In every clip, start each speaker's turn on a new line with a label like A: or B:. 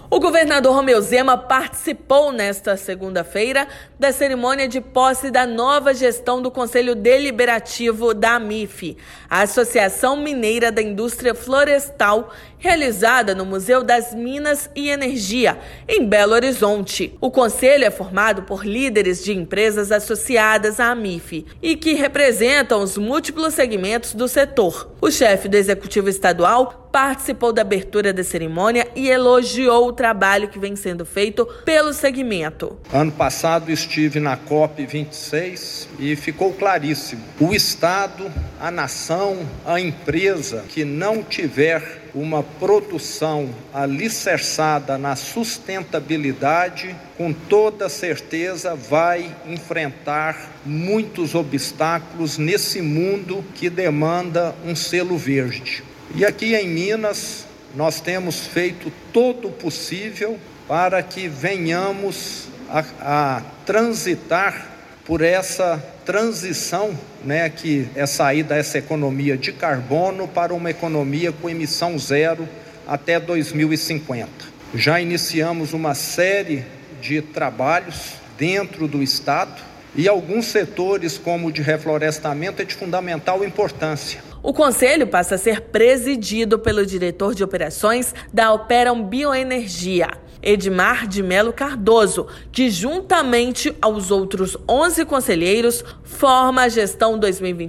A: O governador Romeu Zema participou nesta segunda-feira da cerimônia de posse da nova gestão do Conselho Deliberativo da AMIF, a Associação Mineira da Indústria Florestal, realizada no Museu das Minas e Energia, em Belo Horizonte. O conselho é formado por líderes de empresas associadas à AMIF e que representam os múltiplos segmentos do setor. O chefe do Executivo Estadual participou da abertura da cerimônia e elogiou o trabalho que vem sendo feito pelo segmento.
B: Ano passado estive na COP26 e ficou claríssimo. O Estado, a nação, a empresa que não tiver uma produção alicerçada na sustentabilidade, com toda certeza vai enfrentar muitos obstáculos nesse mundo que demanda um selo verde. E aqui em Minas, nós temos feito todo o possível para que venhamos a transitar por essa transição, que é sair dessa economia de carbono para uma economia com emissão zero até 2050. Já iniciamos uma série de trabalhos dentro do Estado e alguns setores, como o de reflorestamento, é de fundamental importância.
A: O conselho passa a ser presidido pelo diretor de operações da Operam Bioenergia, Edmar de Melo Cardoso, que juntamente aos outros 11 conselheiros forma a gestão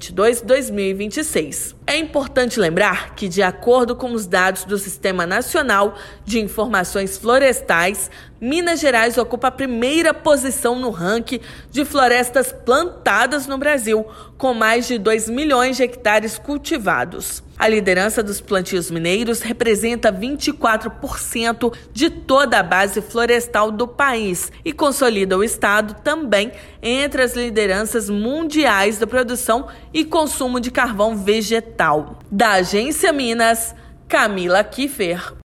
A: 2022-2026. É importante lembrar que, de acordo com os dados do Sistema Nacional de Informações Florestais, Minas Gerais ocupa a primeira posição no ranking de florestas plantadas no Brasil, com mais de 2 milhões de hectares cultivados. A liderança dos plantios mineiros representa 24% de toda a base florestal do país e consolida o estado também entre as lideranças mundiais da produção e consumo de carvão vegetal. Da Agência Minas, Camila Kiffer.